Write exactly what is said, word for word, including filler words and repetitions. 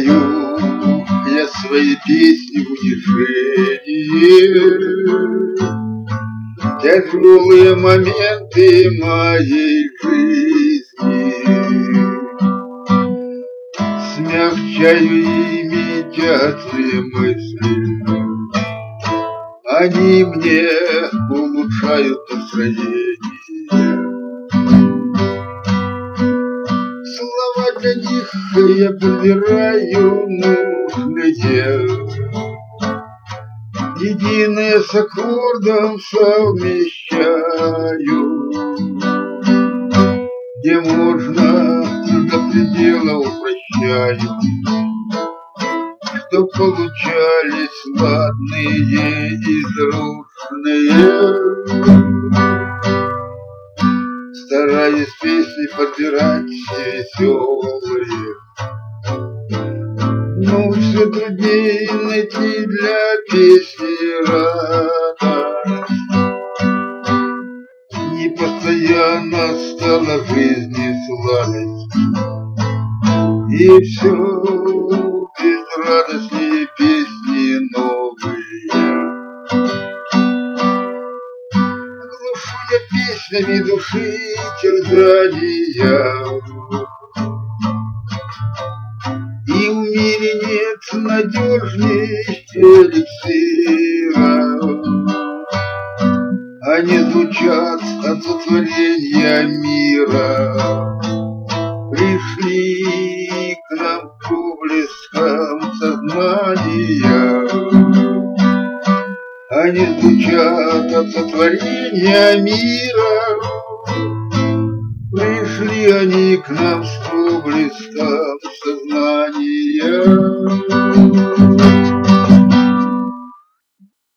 Пою я свои песни в утешение, тяжелые моменты моей жизни, смягчаю ими тяжелые мысли, они мне улучшают настроение. Слова для них я подбираю нужные, единое с аккордом совмещаю, где можно до предела упрощаю, что получались ладные и дружные. Стараюсь песни подбирать веселые, но все труднее найти для песни радость. Непостоянно стала жизни сладость, и все безрадостнее песни новые. Глушу я песнями души терзания, и в мире нет надежней эликсира. Они звучат от сотворения мира, пришли к нам проблеском сознания. Они звучат от сотворения мира, пришли они к нам с проблеском сознания.